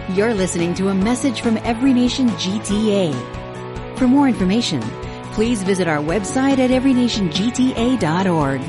You're listening to a message from Every Nation GTA. For more information, please visit our website at everynationgta.org.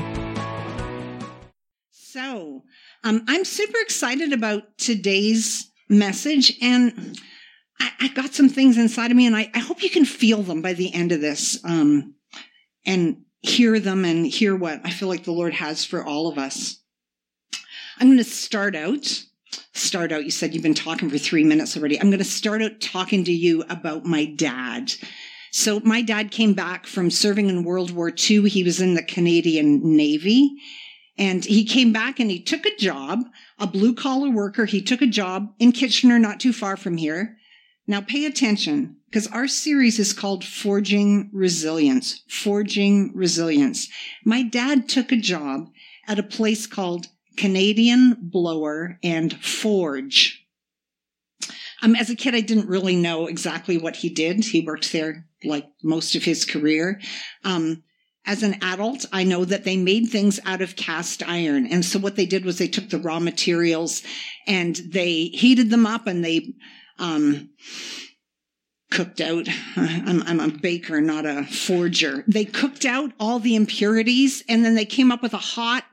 So, I'm super excited about today's message, and I got some things inside of me, and I hope you can feel them by the end of this, and hear them and hear what I feel like the Lord has for all of us. I'm going to start out. You said you've been talking for 3 minutes already. I'm going to start out talking to you about my dad. So my dad came back from serving in World War II. He was in the Canadian Navy, and he came back and he took a job, a blue-collar worker. He took a job in Kitchener, not too far from here. Now pay attention, because our series is called Forging Resilience. Forging Resilience. My dad took a job at a place called Canadian Blower and Forge. As a kid, I didn't really know exactly what he did. He worked there like most of his career. As an adult, I know that they made things out of cast iron. And so what they did was they took the raw materials and they heated them up and they cooked out. I'm a baker, not a forger. They cooked out all the impurities, and then they came up with a hot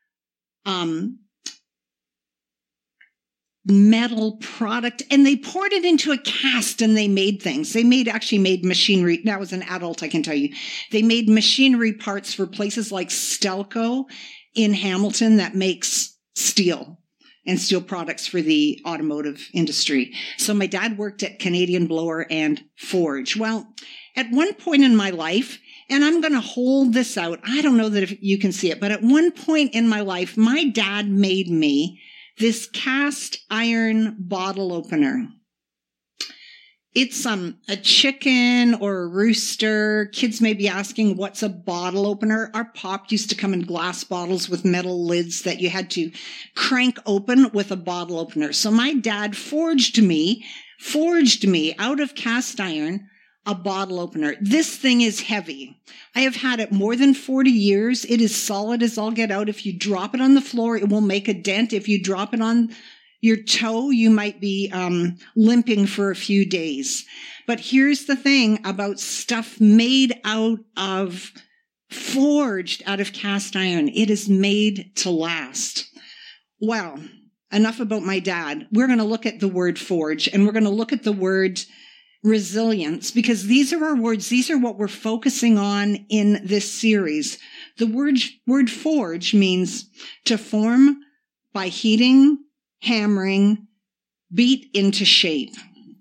metal product, and they poured it into a cast, and they made things. They actually made machinery. Now, as an adult, I can tell you, they made machinery parts for places like Stelco in Hamilton that makes steel and steel products for the automotive industry. So my dad worked at Canadian Blower and Forge. Well, at one point in my life, and I'm going to hold this out, I don't know that if you can see it, but at one point in my life, my dad made me this cast iron bottle opener. It's a chicken or a rooster. Kids may be asking, what's a bottle opener? Our pop used to come in glass bottles with metal lids that you had to crank open with a bottle opener. So my dad forged me out of cast iron a bottle opener. This thing is heavy. I have had it more than 40 years. It is solid as all get out. If you drop it on the floor, it will make a dent. If you drop it on your toe, you might be limping for a few days. But here's the thing about stuff made out of, forged out of cast iron. It is made to last. Well, enough about my dad. We're going to look at the word forge, and we're going to look at the word resilience, because these are our words. These are what we're focusing on in this series. The word forge means to form by heating, hammering, beat into shape,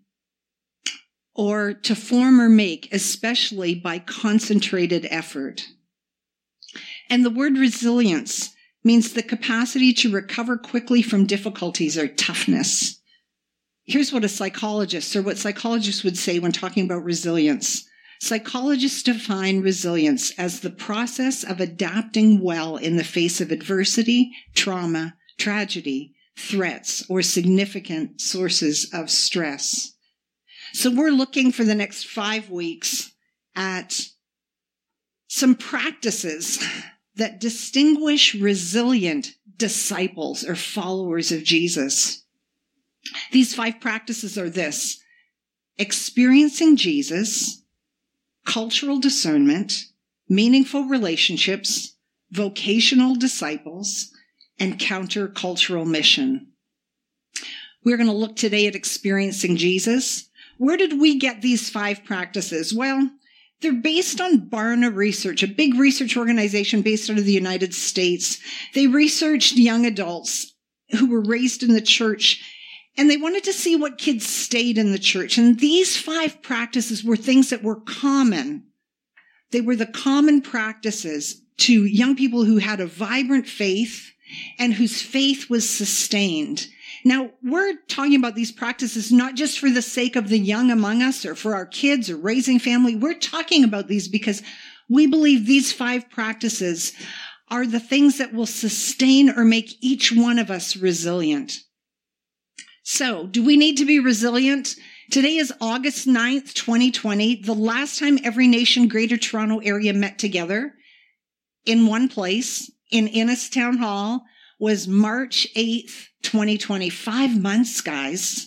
or to form or make, especially by concentrated effort. And the word resilience means the capacity to recover quickly from difficulties or toughness. Here's what what psychologists would say when talking about resilience. Psychologists define resilience as the process of adapting well in the face of adversity, trauma, tragedy, threats, or significant sources of stress. So we're looking for the next 5 weeks at some practices that distinguish resilient disciples or followers of Jesus. These 5 practices are this: experiencing Jesus, cultural discernment, meaningful relationships, vocational disciples, and countercultural mission. We're going to look today at experiencing Jesus. Where did we get these 5 practices? Well, they're based on Barna Research, a big research organization based out of the United States. They researched young adults who were raised in the church, and they wanted to see what kids stayed in the church. And these 5 practices were things that were common. They were the common practices to young people who had a vibrant faith and whose faith was sustained. Now, we're talking about these practices not just for the sake of the young among us or for our kids or raising family. We're talking about these because we believe these 5 practices are the things that will sustain or make each one of us resilient. So, do we need to be resilient? Today is August 9th, 2020, the last time Every Nation Greater Toronto Area met together in one place in Innis Town Hall was March 8th, 2020. 5 months, guys.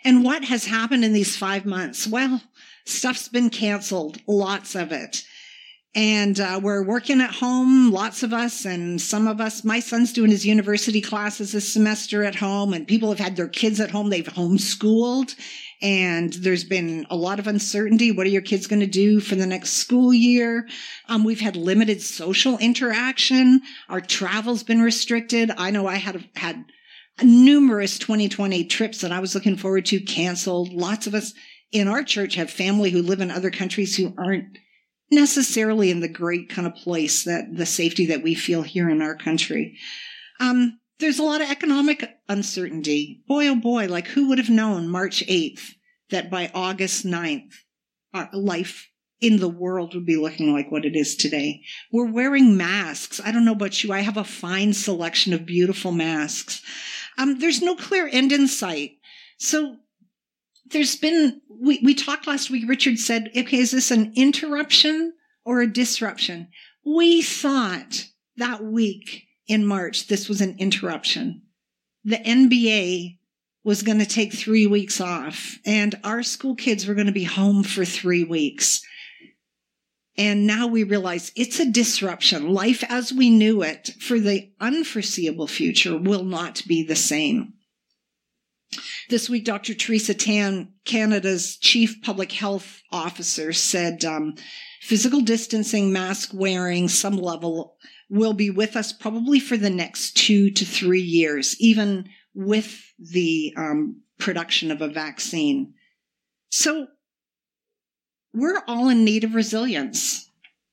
And what has happened in these 5 months? Well, stuff's been canceled, lots of it. And we're working at home, lots of us, and some of us. My son's doing his university classes this semester at home, and people have had their kids at home. They've homeschooled, and there's been a lot of uncertainty. What are your kids going to do for the next school year? We've had limited social interaction. Our travel's been restricted. I know I had numerous 2020 trips that I was looking forward to canceled. Lots of us in our church have family who live in other countries who aren't necessarily in the great kind of place that the safety that we feel here in our country. There's a lot of economic uncertainty. Boy, oh boy, like who would have known March 8th that by August 9th, life in the world would be looking like what it is today. We're wearing masks. I don't know about you. I have a fine selection of beautiful masks. There's no clear end in sight. So there's been, we talked last week, Richard said, okay, is this an interruption or a disruption? We thought that week in March, this was an interruption. The NBA was going to take 3 weeks off, and our school kids were going to be home for 3 weeks. And now we realize it's a disruption. Life as we knew it for the unforeseeable future will not be the same. This week, Dr. Theresa Tan, Canada's chief public health officer, said physical distancing, mask wearing, some level will be with us probably for the next 2 to 3 years, even with the production of a vaccine. So we're all in need of resilience.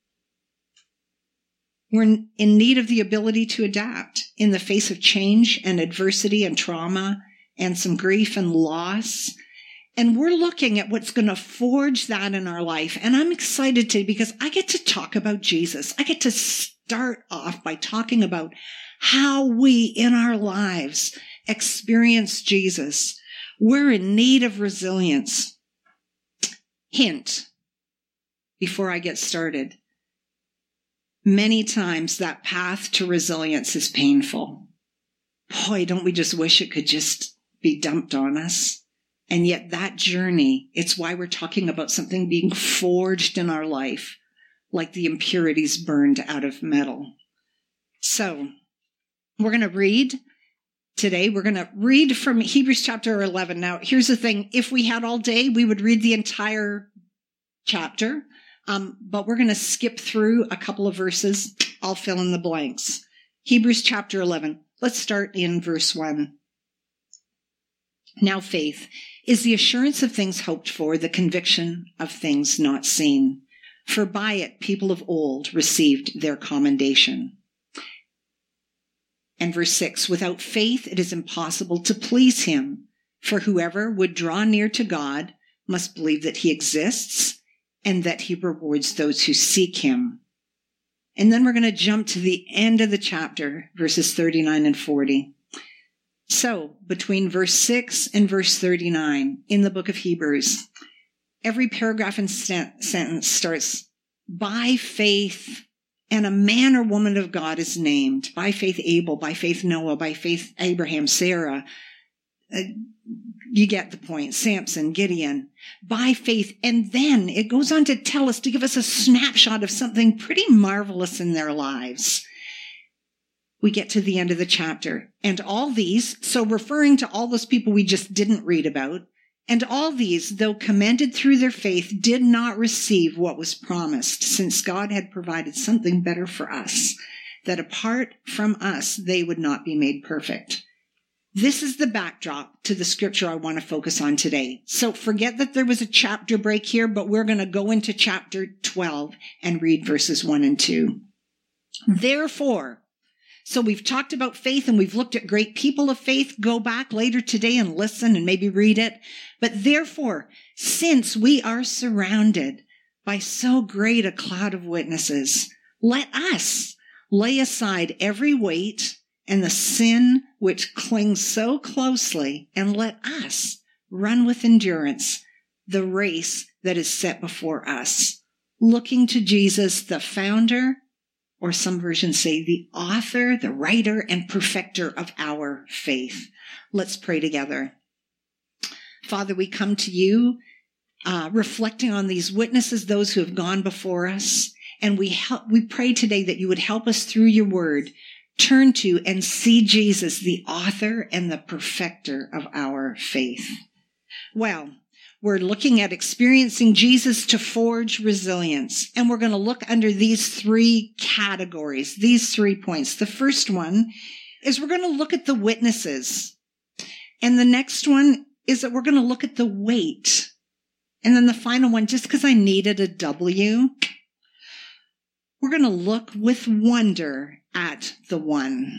We're in need of the ability to adapt in the face of change and adversity and trauma and some grief and loss. And we're looking at what's going to forge that in our life. And I'm excited because I get to talk about Jesus. I get to start off by talking about how we in our lives experience Jesus. We're in need of resilience. Hint, before I get started, many times that path to resilience is painful. Boy, don't we just wish it could just be dumped on us? And yet that journey, it's why we're talking about something being forged in our life, like the impurities burned out of metal. So we're going to read today. We're going to read from Hebrews chapter 11. Now, here's the thing. If we had all day, we would read the entire chapter. But we're going to skip through a couple of verses. I'll fill in the blanks. Hebrews chapter 11. Let's start in verse 1. Now faith is the assurance of things hoped for, the conviction of things not seen. For by it people of old received their commendation. And verse 6, without faith it is impossible to please him. For whoever would draw near to God must believe that he exists and that he rewards those who seek him. And then we're going to jump to the end of the chapter, verses 39 and 40. So, between verse 6 and verse 39 in the book of Hebrews, every paragraph and sentence starts, by faith, and a man or woman of God is named. By faith Abel, by faith Noah, by faith Abraham, Sarah. You get the point. Samson, Gideon. By faith. And then it goes on to tell us, to give us a snapshot of something pretty marvelous in their lives. We get to the end of the chapter. And all these, so referring to all those people we just didn't read about, and all these, though commended through their faith, did not receive what was promised, since God had provided something better for us, that apart from us, they would not be made perfect. This is the backdrop to the scripture I want to focus on today. So forget that there was a chapter break here, but we're going to go into chapter 12 and read verses 1 and 2. Therefore, so we've talked about faith and we've looked at great people of faith. Go back later today and listen and maybe read it. But therefore, since we are surrounded by so great a cloud of witnesses, let us lay aside every weight and the sin which clings so closely, and let us run with endurance the race that is set before us, looking to Jesus, the founder, or some versions say the author, the writer, and perfecter of our faith. Let's pray together. Father, we come to you reflecting on these witnesses, those who have gone before us. And we pray today that you would help us through your word turn to and see Jesus, the author and the perfecter of our faith. Well, we're looking at experiencing Jesus to forge resilience. And we're going to look under these three categories, these 3 points. The first one is we're going to look at the witnesses. And the next one is that we're going to look at the weight. And then the final one, just because I needed a W, we're going to look with wonder at the one.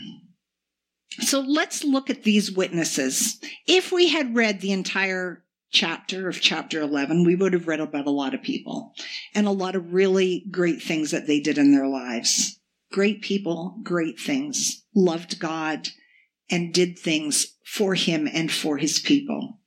So let's look at these witnesses. If we had read the entire chapter of chapter 11, we would have read about a lot of people and a lot of really great things that they did in their lives. Great people, great things, loved God, and did things for him and for his people.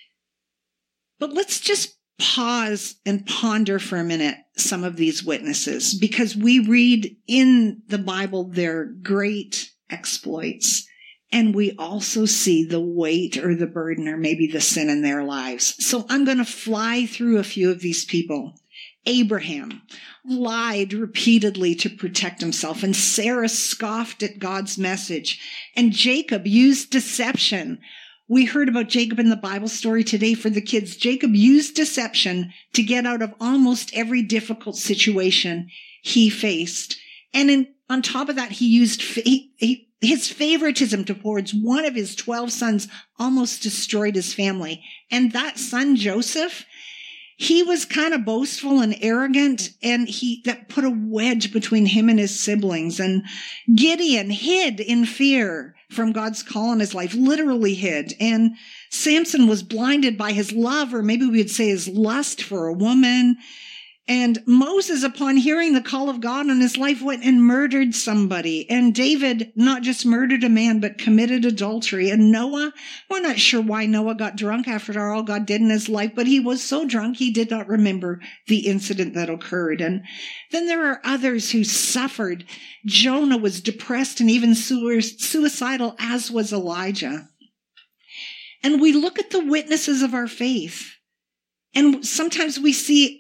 But let's just pause and ponder for a minute some of these witnesses, because we read in the Bible their great exploits, and we also see the weight or the burden or maybe the sin in their lives. So I'm going to fly through a few of these people. Abraham lied repeatedly to protect himself, and Sarah scoffed at God's message, and Jacob used deception. We heard about Jacob in the Bible story today for the kids. Jacob used deception to get out of almost every difficult situation he faced. And on top of that, he used his favoritism towards one of his 12 sons almost destroyed his family. And that son, Joseph, he was kind of boastful and arrogant, and that put a wedge between him and his siblings. And Gideon hid in fear from God's call in his life, literally hid. And Samson was blinded by his love, or maybe we would say his lust for a woman. And Moses, upon hearing the call of God on his life, went and murdered somebody. And David not just murdered a man, but committed adultery. And Noah, we're not sure why Noah got drunk after all God did in his life, but he was so drunk he did not remember the incident that occurred. And then there are others who suffered. Jonah was depressed and even suicidal, as was Elijah. And we look at the witnesses of our faith, and sometimes we see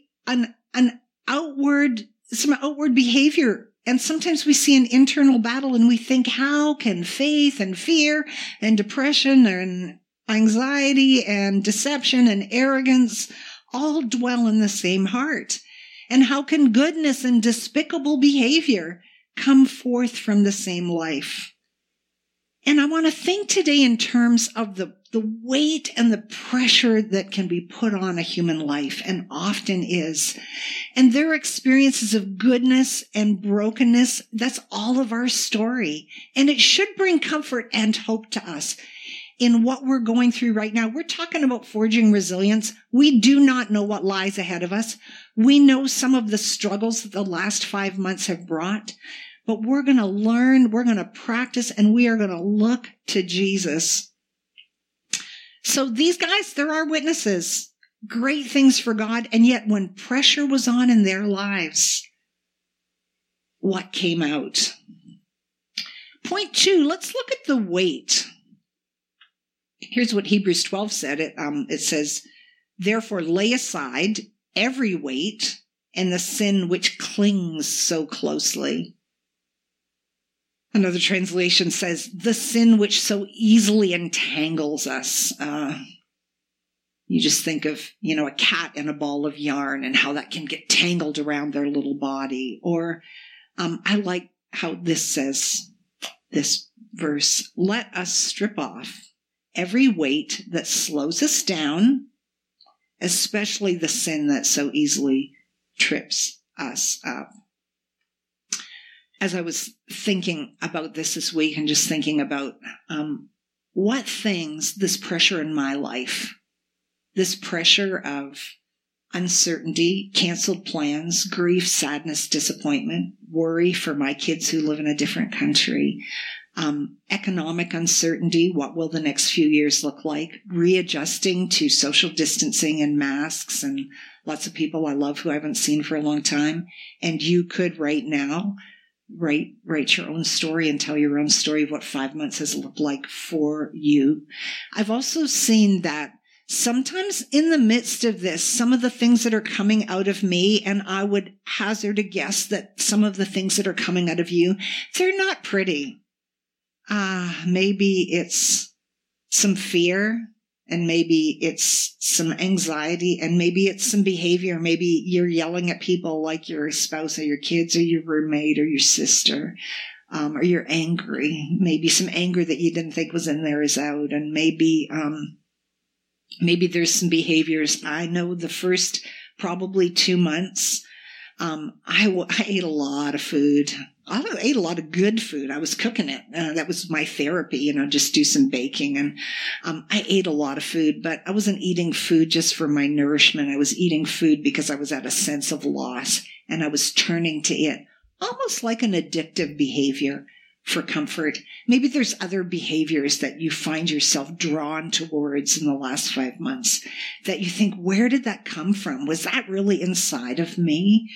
some outward behavior. And sometimes we see an internal battle, and we think, how can faith and fear and depression and anxiety and deception and arrogance all dwell in the same heart? And how can goodness and despicable behavior come forth from the same life? And I want to think today in terms of the weight and the pressure that can be put on a human life, and often is. And their experiences of goodness and brokenness, that's all of our story. And it should bring comfort and hope to us in what we're going through right now. We're talking about forging resilience. We do not know what lies ahead of us. We know some of the struggles that the last 5 months have brought. But we're going to learn, we're going to practice, and we are going to look to Jesus. So these guys, they're our witnesses. Great things for God. And yet when pressure was on in their lives, what came out? Point 2, let's look at the weight. Here's what Hebrews 12 said. It says, therefore lay aside every weight and the sin which clings so closely. Another translation says, the sin which so easily entangles us. You just think of, a cat and a ball of yarn and how that can get tangled around their little body. Or I like how this says, this verse, let us strip off every weight that slows us down, especially the sin that so easily trips us up. As I was thinking about this week and just thinking about what things, this pressure in my life, this pressure of uncertainty, canceled plans, grief, sadness, disappointment, worry for my kids who live in a different country, economic uncertainty, what will the next few years look like, readjusting to social distancing and masks and lots of people I love who I haven't seen for a long time. And you could right now write your own story and tell your own story of what 5 months has looked like for you. I've also seen that sometimes in the midst of this, some of the things that are coming out of me, and I would hazard a guess that some of the things that are coming out of you, they're not pretty. Maybe it's some fear, and maybe it's some anxiety, and maybe it's some behavior. Maybe you're yelling at people like your spouse or your kids or your roommate or your sister, or you're angry. Maybe some anger that you didn't think was in there is out, and maybe there's some behaviors. I know the first probably 2 months, I ate a lot of food. I ate a lot of good food. I was cooking it. That was my therapy, just do some baking. And I ate a lot of food, but I wasn't eating food just for my nourishment. I was eating food because I was at a sense of loss, and I was turning to it, almost like an addictive behavior for comfort. Maybe there's other behaviors that you find yourself drawn towards in the last 5 months that you think, where did that come from? Was that really inside of me?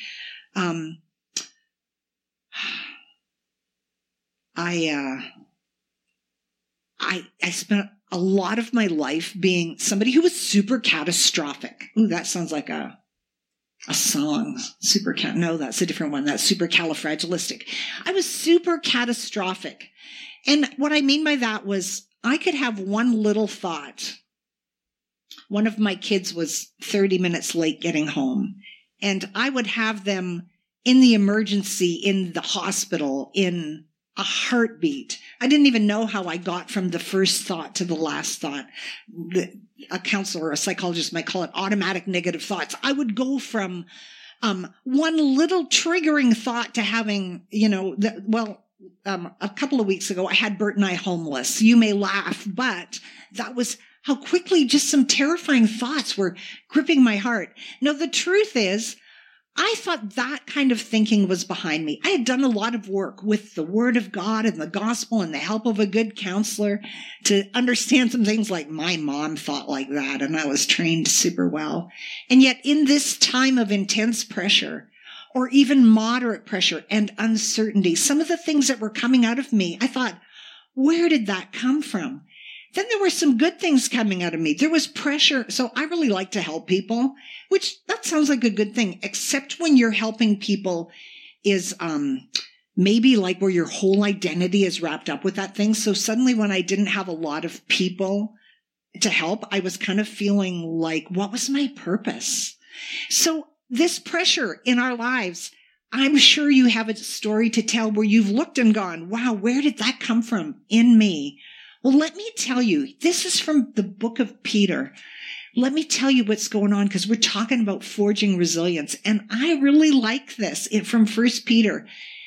I spent a lot of my life being somebody who was super catastrophic. Ooh, that sounds like a song. No, that's a different one. That's supercalifragilistic. I was super catastrophic. And what I mean by that was I could have one little thought. One of my kids was 30 minutes late getting home, and I would have them in the emergency in the hospital in a heartbeat. I didn't even know how I got from the first thought to the last thought. A counselor or a psychologist might call it automatic negative thoughts. I would go from one little triggering thought to having, a couple of weeks ago, I had Bert and I homeless. You may laugh, but that was how quickly just some terrifying thoughts were gripping my heart. Now, the truth is, I thought that kind of thinking was behind me. I had done a lot of work with the Word of God and the gospel and the help of a good counselor to understand some things like my mom thought like that, and I was trained super well. And yet in this time of intense pressure, or even moderate pressure and uncertainty, some of the things that were coming out of me, I thought, where did that come from? Then there were some good things coming out of me. There was pressure. So I really like to help people, which that sounds like a good thing, except when you're helping people is maybe like where your whole identity is wrapped up with that thing. So suddenly when I didn't have a lot of people to help, I was kind of feeling like, what was my purpose? So this pressure in our lives, I'm sure you have a story to tell where you've looked and gone, wow, where did that come from in me? Well, let me tell you, this is from the book of Peter. Let me tell you what's going on, because we're talking about forging resilience. And I really like this from 1 Peter.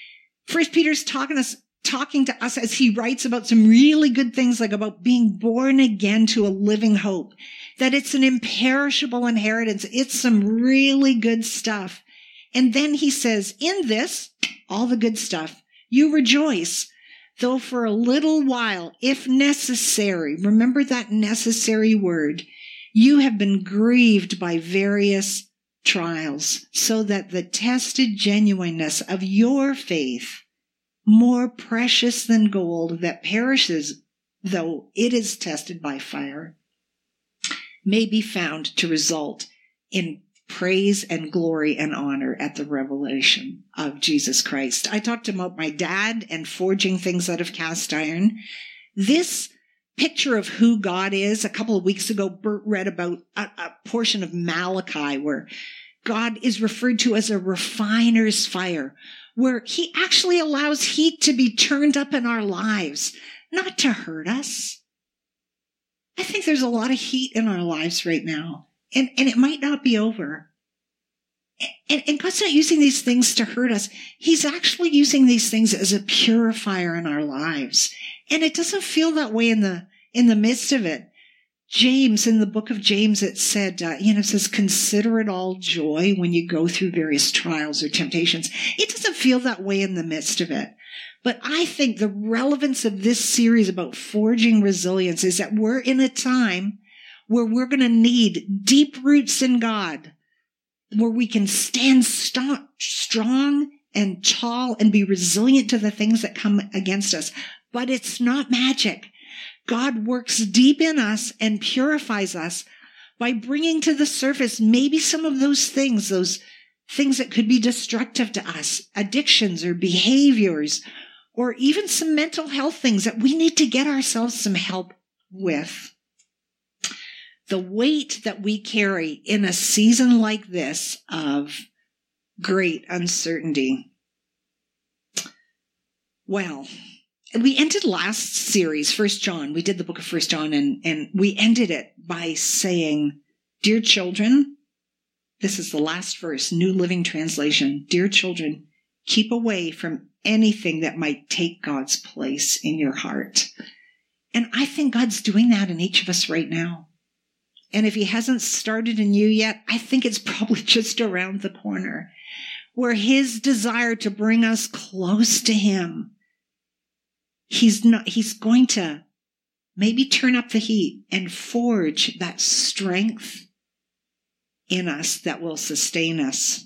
1 Peter's talking to us as he writes about some really good things, like about being born again to a living hope, that it's an imperishable inheritance. It's some really good stuff. And then he says, in this, all the good stuff, you rejoice, though for a little while, if necessary, remember that necessary word, you have been grieved by various trials, so that the tested genuineness of your faith, more precious than gold that perishes, though it is tested by fire, may be found to result in praise and glory and honor at the revelation of Jesus Christ. I talked about my dad and forging things out of cast iron. This picture of who God is, a couple of weeks ago, Bert read about a portion of Malachi where God is referred to as a refiner's fire, where he actually allows heat to be turned up in our lives, not to hurt us. I think there's a lot of heat in our lives right now. And it might not be over. And God's not using these things to hurt us. He's actually using these things as a purifier in our lives. And it doesn't feel that way in the midst of it. James, in the book of James, it said, it says, consider it all joy when you go through various trials or temptations. It doesn't feel that way in the midst of it. But I think the relevance of this series about forging resilience is that we're in a time where we're going to need deep roots in God, where we can stand strong and tall and be resilient to the things that come against us. But it's not magic. God works deep in us and purifies us, by bringing to the surface maybe some of those things that could be destructive to us, addictions or behaviors, or even some mental health things that we need to get ourselves some help with. The weight that we carry in a season like this of great uncertainty. Well, we ended last series, 1 John. We did the book of 1 John, and we ended it by saying, "Dear children," this is the last verse, New Living Translation, "Dear children, keep away from anything that might take God's place in your heart." And I think God's doing that in each of us right now. And if he hasn't started in you yet, I think it's probably just around the corner, where his desire to bring us close to him, he's going to maybe turn up the heat and forge that strength in us that will sustain us.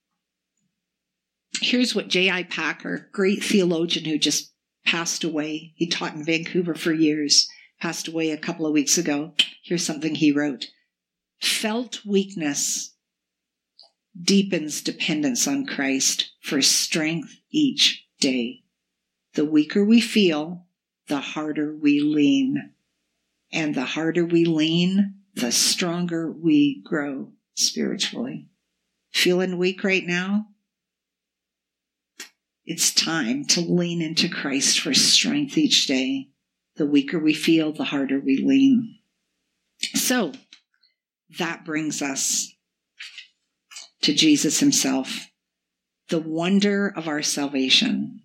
Here's what J.I. Packer, great theologian who just passed away. He taught in Vancouver for years, passed away a couple of weeks ago. Here's something he wrote. "Felt weakness deepens dependence on Christ for strength each day. The weaker we feel, the harder we lean. And the harder we lean, the stronger we grow spiritually." Feeling weak right now? It's time to lean into Christ for strength each day. The weaker we feel, the harder we lean. So, that brings us to Jesus himself, the wonder of our salvation,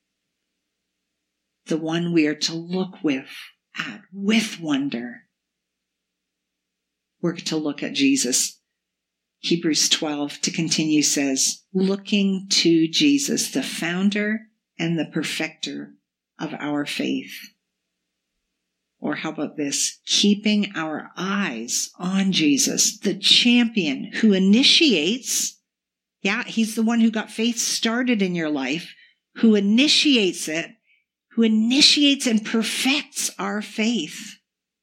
the one we are to look at with wonder. We're to look at Jesus. Hebrews 12 to continue says, "Looking to Jesus, the founder and the perfecter of our faith." Or how about this? Keeping our eyes on Jesus, the champion who initiates. Yeah, he's the one who got faith started in your life, who initiates it, who initiates and perfects our faith.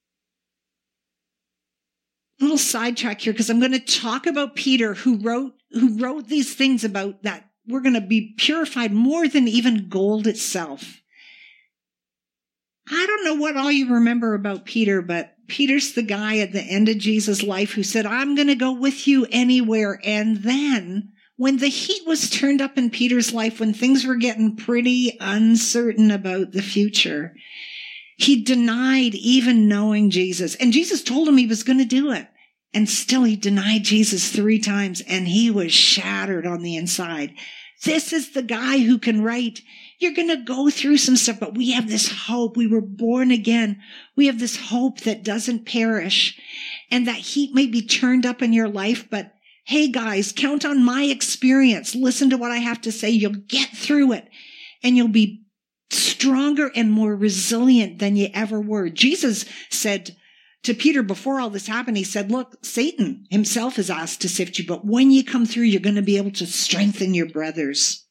A little sidetrack here, because I'm going to talk about Peter, who wrote these things about that we're going to be purified more than even gold itself. I don't know what all you remember about Peter, but Peter's the guy at the end of Jesus' life who said, "I'm going to go with you anywhere." And then when the heat was turned up in Peter's life, when things were getting pretty uncertain about the future, he denied even knowing Jesus. And Jesus told him he was going to do it. And still he denied Jesus 3 times, and he was shattered on the inside. This is the guy who can write, "You're going to go through some stuff, but we have this hope. We were born again. We have this hope that doesn't perish." And that heat may be turned up in your life, but hey guys, count on my experience. Listen to what I have to say. You'll get through it, and you'll be stronger and more resilient than you ever were. Jesus said to Peter before all this happened, he said, "Look, Satan himself is asked to sift you, but when you come through, you're going to be able to strengthen your brothers."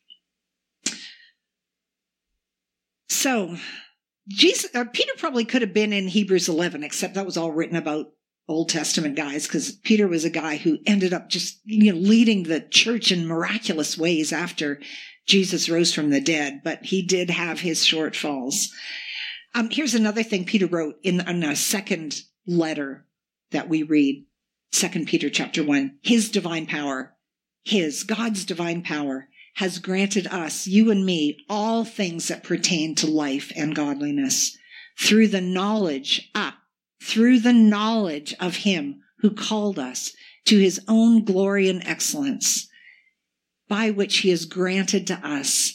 So Peter probably could have been in Hebrews 11, except that was all written about Old Testament guys, because Peter was a guy who ended up just leading the church in miraculous ways after Jesus rose from the dead, but he did have his shortfalls. Here's another thing Peter wrote in a second letter that we read, 2 Peter chapter 1. His divine power, God's divine power, has granted us, you and me, all things that pertain to life and godliness through the knowledge of him who called us to his own glory and excellence, by which he has granted to us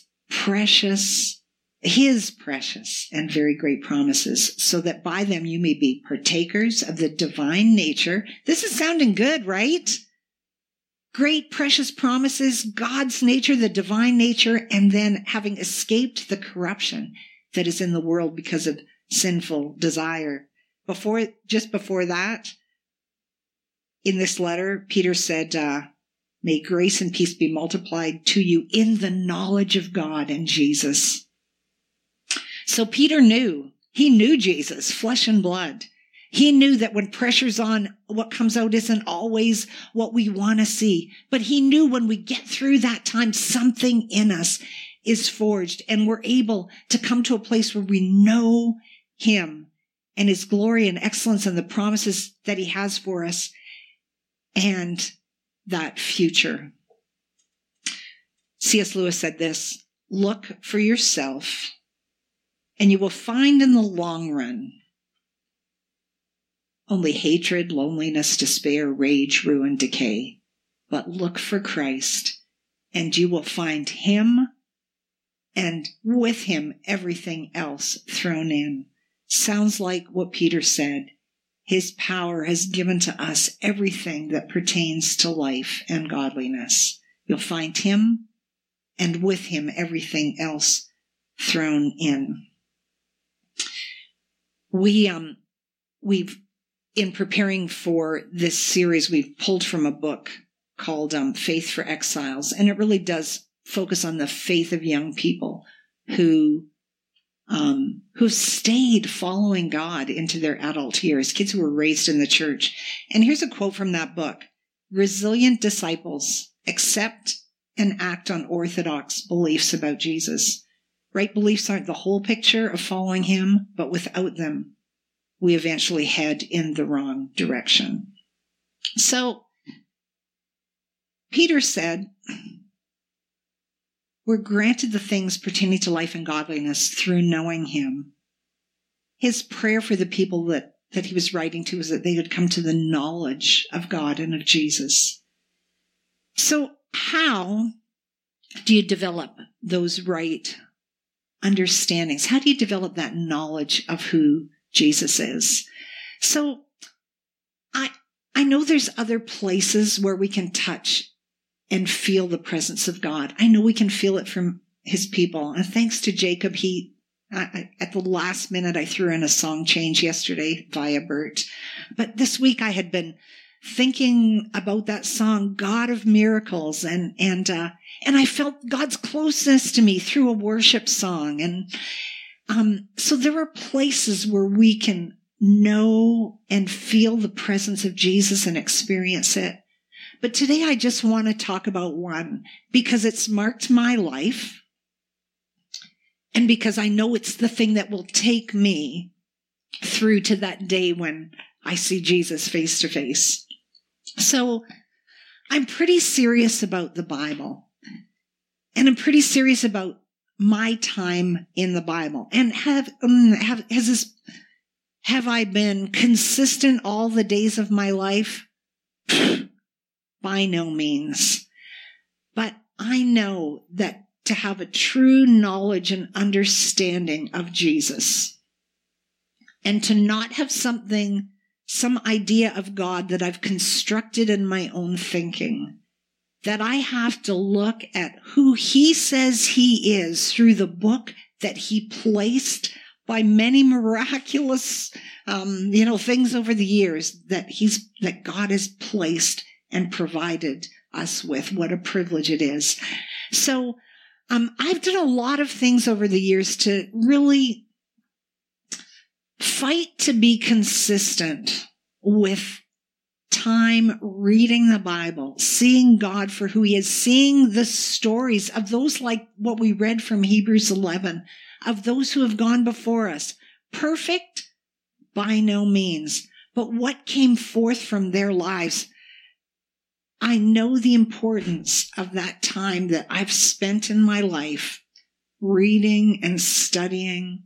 his precious and very great promises, so that by them you may be partakers of the divine nature. This is sounding good, right? Great, precious promises, God's nature, the divine nature, and then having escaped the corruption that is in the world because of sinful desire. Just before that, in this letter, Peter said, "May grace and peace be multiplied to you in the knowledge of God and Jesus." So Peter knew Jesus, flesh and blood. He knew that when pressure's on, what comes out isn't always what we want to see. But he knew when we get through that time, something in us is forged and we're able to come to a place where we know him and his glory and excellence and the promises that he has for us and that future. C.S. Lewis said this, look for yourself and you will find in the long run only hatred, loneliness, despair, rage, ruin, decay. But look for Christ, and you will find him, and with him, everything else thrown in. Sounds like what Peter said. His power has given to us everything that pertains to life and godliness. You'll find him, and with him, everything else thrown in. We've in preparing for this series, we've pulled from a book called Faith for Exiles, and it really does focus on the faith of young people who stayed following God into their adult years, kids who were raised in the church. And here's a quote from that book. Resilient disciples accept and act on orthodox beliefs about Jesus. Right beliefs aren't the whole picture of following him, but without them, we eventually head in the wrong direction. So Peter said, we're granted the things pertaining to life and godliness through knowing him. His prayer for the people that he was writing to was that they would come to the knowledge of God and of Jesus. So how do you develop those right understandings? How do you develop that knowledge of who Jesus is? So I know there's other places where we can touch and feel the presence of God. I know we can feel it from his people. And thanks to Jacob, at the last minute, I threw in a song change yesterday via Bert. But this week I had been thinking about that song, God of Miracles, and I felt God's closeness to me through a worship song. And so there are places where we can know and feel the presence of Jesus and experience it. But today I just want to talk about one because it's marked my life and because I know it's the thing that will take me through to that day when I see Jesus face to face. So I'm pretty serious about the Bible, and I'm pretty serious about my time in the Bible. And have I been consistent all the days of my life? By no means. But I know that to have a true knowledge and understanding of Jesus, and to not have some idea of God that I've constructed in my own thinking, that I have to look at who he says he is through the book that he placed by many miraculous, things over the years that God has placed and provided us with. What a privilege it is. So, I've done a lot of things over the years to really fight to be consistent with time reading the Bible, seeing God for who he is, seeing the stories of those like what we read from Hebrews 11, of those who have gone before us. Perfect? By no means. But what came forth from their lives? I know the importance of that time that I've spent in my life reading and studying,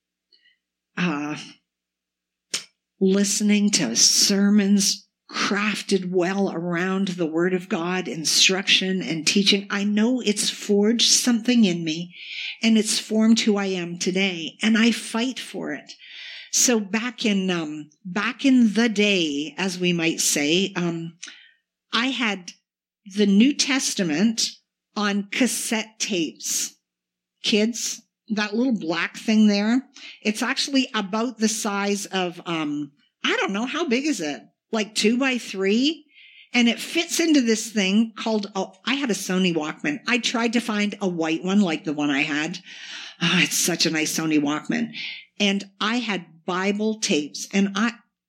listening to sermons crafted well around the Word of God, instruction and teaching. I know it's forged something in me and it's formed who I am today, and I fight for it. So back in the day, as we might say, I had the New Testament on cassette tapes. Kids, that little black thing there, it's actually about the size of, I don't know, how big is it? Like 2x3? And it fits into this thing called, I had a Sony Walkman. I tried to find a white one like the one I had. Oh, it's such a nice Sony Walkman. And I had Bible tapes, and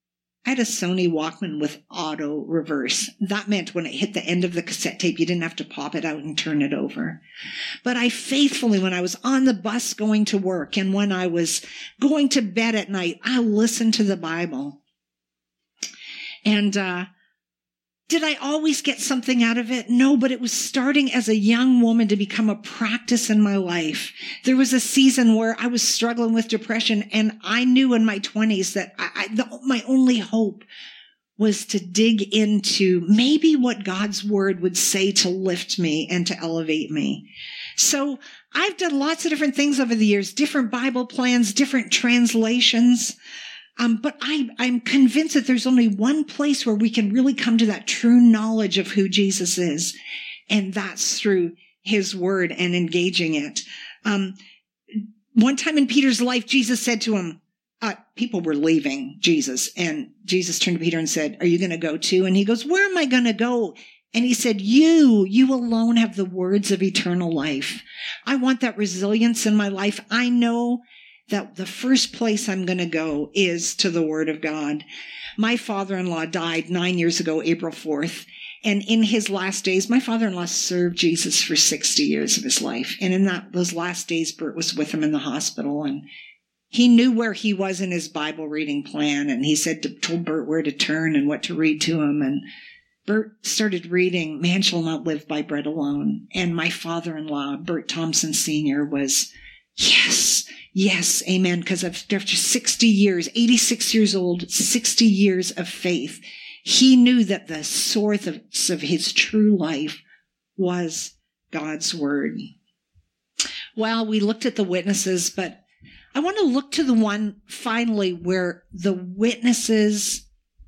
I had a Sony Walkman with auto reverse. That meant when it hit the end of the cassette tape, you didn't have to pop it out and turn it over. But I faithfully, when I was on the bus going to work and when I was going to bed at night, I listened to the Bible. And did I always get something out of it? No, but it was starting as a young woman to become a practice in my life. There was a season where I was struggling with depression, and I knew in my 20s that my only hope was to dig into maybe what God's word would say to lift me and to elevate me. So I've done lots of different things over the years, different Bible plans, different translations. But I'm convinced that there's only one place where we can really come to that true knowledge of who Jesus is, and that's through his word and engaging it. One time in Peter's life, Jesus said to him, people were leaving Jesus, and Jesus turned to Peter and said, "Are you going to go too?" And he goes, "Where am I going to go?" And he said, you alone have the words of eternal life. I want that resilience in my life. I know that the first place I'm going to go is to the Word of God. My father-in-law died 9 years ago, April 4th. And in his last days, my father-in-law served Jesus for 60 years of his life. And in those last days, Bert was with him in the hospital. And he knew where he was in his Bible reading plan. And he told Bert where to turn and what to read to him. And Bert started reading, "Man shall not live by bread alone." And my father-in-law, Bert Thompson Sr., was, yes, amen. Because after 60 years, 86 years old, 60 years of faith, he knew that the source of his true life was God's word. Well, we looked at the witnesses, but I want to look to the one finally where the witnesses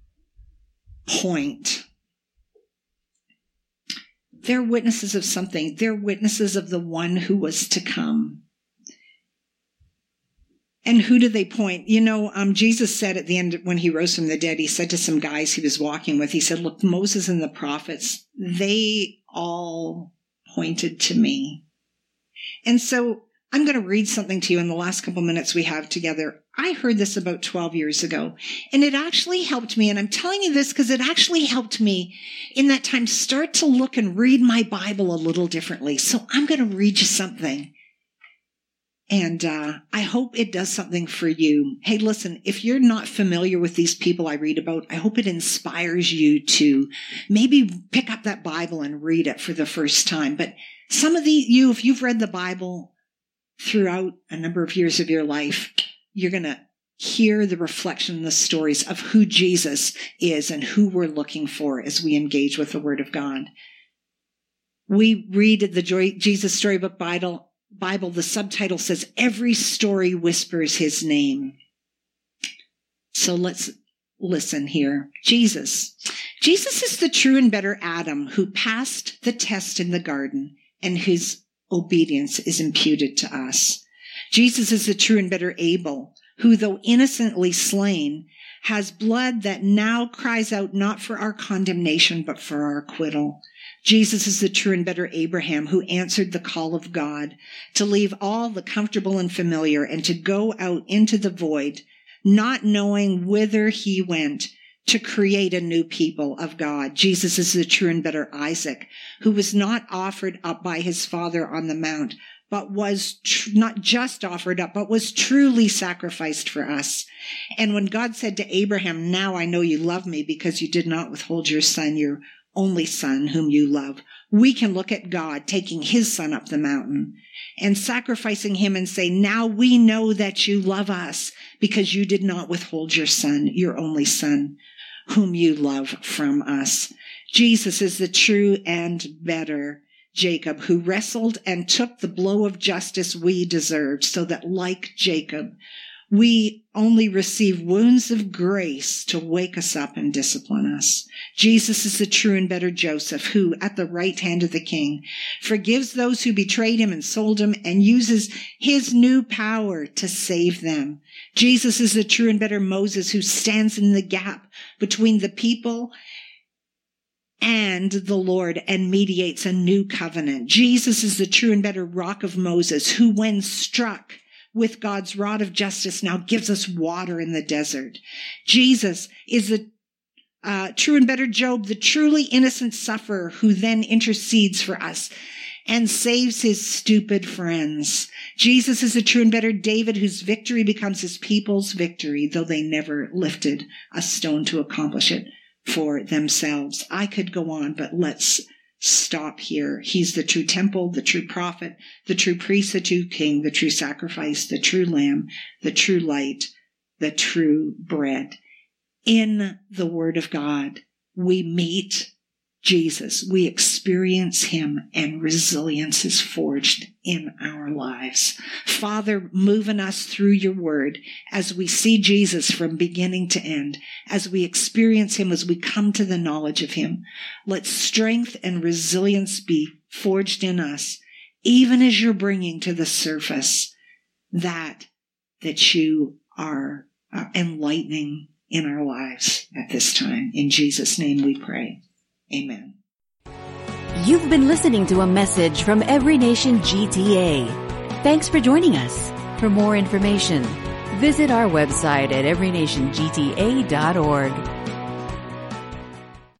point. They're witnesses of something. They're witnesses of the one who was to come. And who do they point? Jesus said at the end, when he rose from the dead, he said to some guys he was walking with, he said, "Look, Moses and the prophets, they all pointed to me." And so I'm going to read something to you in the last couple minutes we have together. I heard this about 12 years ago, and it actually helped me. And I'm telling you this because it actually helped me in that time start to look and read my Bible a little differently. So I'm going to read you something. And I hope it does something for you. Hey, listen, if you're not familiar with these people I read about, I hope it inspires you to maybe pick up that Bible and read it for the first time. But some of you, if you've read the Bible throughout a number of years of your life, you're going to hear the reflection in the stories of who Jesus is and who we're looking for as we engage with the Word of God. We read the Jesus Storybook Bible, the subtitle says, "Every story whispers his name." So let's listen here. Jesus is the true and better Adam who passed the test in the garden, and his obedience is imputed to us. Jesus is the true and better Abel who, though innocently slain, has blood that now cries out not for our condemnation but for our acquittal. Jesus is the true and better Abraham who answered the call of God to leave all the comfortable and familiar and to go out into the void, not knowing whither he went, to create a new people of God. Jesus is the true and better Isaac who was not offered up by his father on the mount, but was not just offered up, but was truly sacrificed for us. And when God said to Abraham, "Now I know you love me because you did not withhold your son, your only son whom you love," we can look at God taking his son up the mountain and sacrificing him and say, "Now we know that you love us because you did not withhold your son, your only son whom you love from us." Jesus is the true and better Jacob who wrestled and took the blow of justice we deserved, so that like Jacob, we only receive wounds of grace to wake us up and discipline us. Jesus is the true and better Joseph who, at the right hand of the king, forgives those who betrayed him and sold him and uses his new power to save them. Jesus is the true and better Moses who stands in the gap between the people and the Lord and mediates a new covenant. Jesus is the true and better rock of Moses who, when struck with God's rod of justice, now gives us water in the desert. Jesus is the True and better Job, the truly innocent sufferer who then intercedes for us and saves his stupid friends. Jesus is the true and better David, whose victory becomes his people's victory, though they never lifted a stone to accomplish it for themselves. I could go on, but let's stop here. He's the true temple, the true prophet, the true priest, the true king, the true sacrifice, the true lamb, the true light, the true bread. In the Word of God, we meet Jesus, we experience him, and resilience is forged in our lives. Father, move in us through your word as we see Jesus from beginning to end, as we experience him, as we come to the knowledge of him. Let strength and resilience be forged in us, even as you're bringing to the surface that you are enlightening in our lives at this time. In Jesus' name we pray. Amen. You've been listening to a message from Every Nation GTA. Thanks for joining us. For more information, visit our website at everynationgta.org.